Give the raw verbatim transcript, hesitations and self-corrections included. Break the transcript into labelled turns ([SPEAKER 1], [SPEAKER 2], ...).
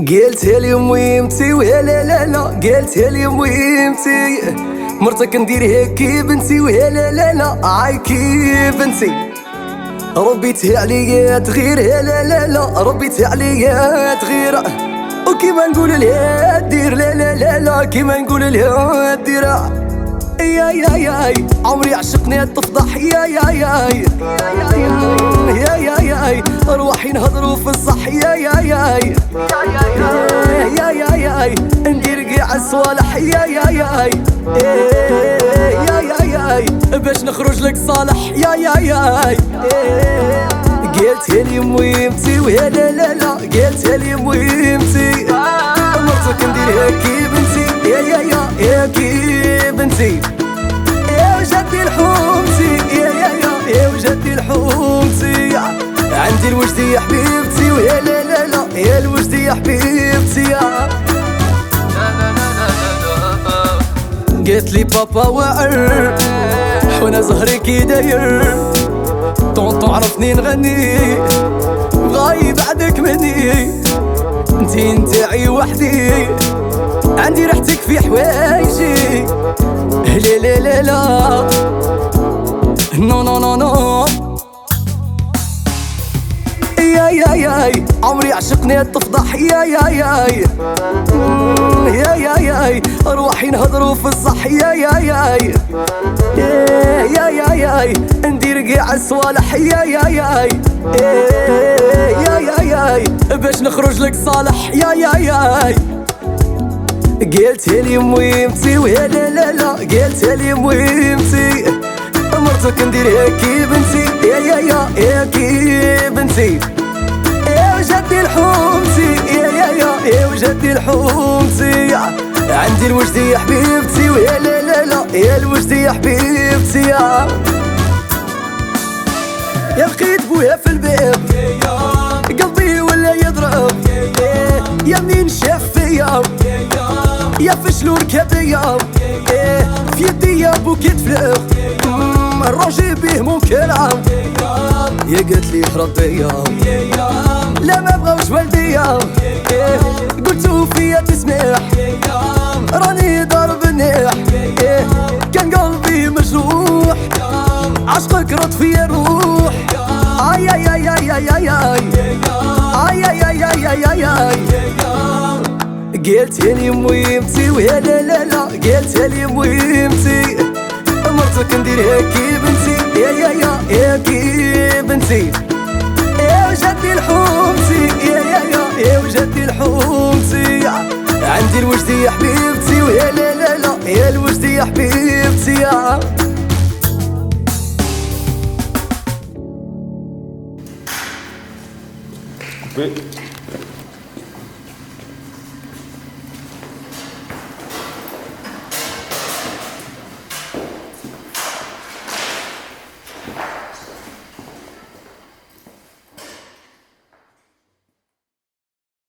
[SPEAKER 1] قلتها لي مهمتي ويا لا لا لا قلتها لي مهمتي مرتك نديرها كي بنتي ويا لا لا لا عاي كي بنتي ربيتها عليا تغيرها لا لا لا ربيتها عليا تغير وكيما نقول لها دير لا لا لا لا كيما نقول لها دير يا يا يا عمري عشقني تفضح يا يا يا يا يا يا روحي نهضروا في الصح يا يا يا يا يا يا ندير قاع الصوالح يا يا يا يا يا يا باش نخرج لك صالح يا يا يا قلتها لي مهمتي ويا لا لا لا قلتها لي مهمتي مرتك نديرها كي بنتي يا يا يا يا كي بنتي يا وجدي الحومتي يا يا يا يا وجدي الحومتي عندي الوجدي يا حبيبتي ويا لا لا لا يا الوجدي يا حبيبتي قالت لي بابا واعر وانا زهري كي داير طونطون عرفني نغني غايب بعدك مني انتي نتاعي وحدي عندي ريحتك في حوايجي لا لا لا لا نو نو نو نو يا يا يا عمري عشقني تفضح يا يا يا يا يا يا روحي نهضروا في الصح يا يا يا يا يا يا ندير قاع الصوالح يا يا يا يا يا يا باش نخرج لك صالح يا يا يا قلتها لي مهمتي ويا لا لا لا قلتها لي مهمتي مرتك نديرها كي بنتي يا يا يا يا كي بنتي يا وجدي الحومتي يا يا يا يا وجدي الحومتي عندي الوجدي يا حبيبتي ويا لا لا لا يا الوجدي يا حبيبتي يا يا لقيت بويا في الباب قلبي ولا يضرب يا منين شاف فيا يا فشلو ركبيا في يدي يا بوكيت فلاغ الراجل بيه ممكن عام يا قالت لي ربيا لا ما بغاوش والديا قلتو فيا تسمح راني ضارب الناح كان قلبي مجروح عشقك رد فيا الروح اي اي اي اي اي اي اي اي اي اي اي اي قلتها لي مهمتي ويا لا لا لا قلتها لي مهمتي مرتك نديرها كي بنتي يا يا يا يا كي بنتي يا وجدي الحومتي يا يا يا يا وجدي الحومتي عندي الوجدي يا حبيبتي ويا لا لا لا يا الوجدي يا حبيبتي
[SPEAKER 2] Oui.